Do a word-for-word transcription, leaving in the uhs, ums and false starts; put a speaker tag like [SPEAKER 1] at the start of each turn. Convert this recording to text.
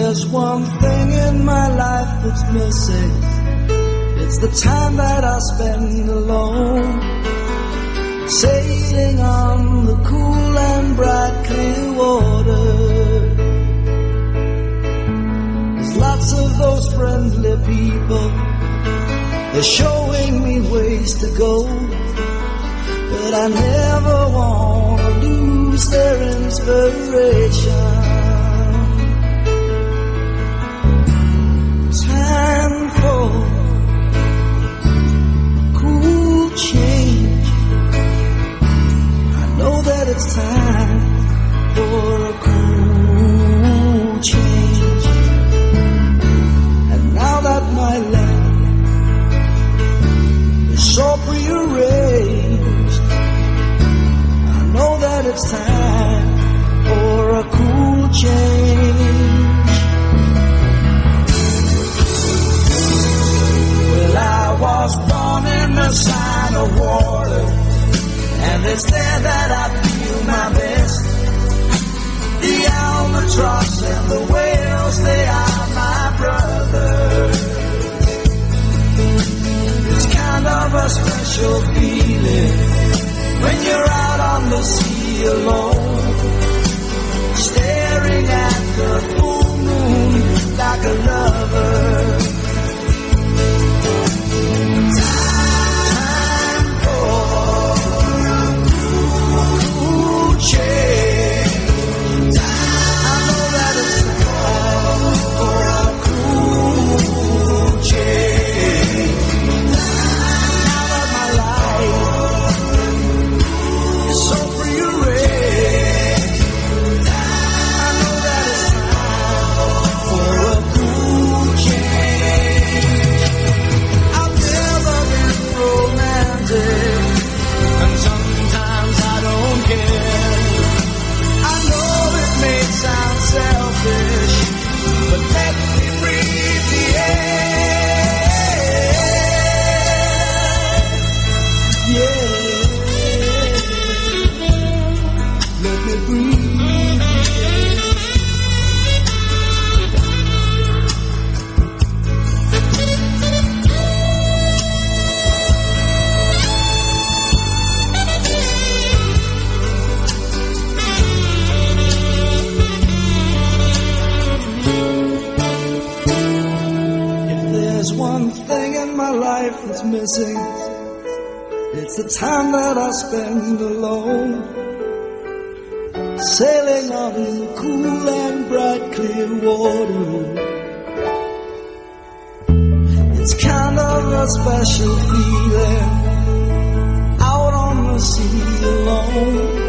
[SPEAKER 1] there's one thing in my life that's missing, it's the time that I spend alone, sailing on the cool and bright clear water. There's lots of those friendly people, they're showing me ways to go, but I never want to lose their inspiration. Time for cool change. I know that it's time for a cool change. And now that my life is so prearranged, I know that it's time for a cool change. I was born in the sign of water, and it's there that I feel my best. The albatross and the whales, they are my brothers. It's kind of a special feeling when you're out on the sea alone, staring at the full moon like a lover. Missing, it's the time that I spend alone, sailing on the cool and bright clear water. It's kind of a special feeling out on the sea alone,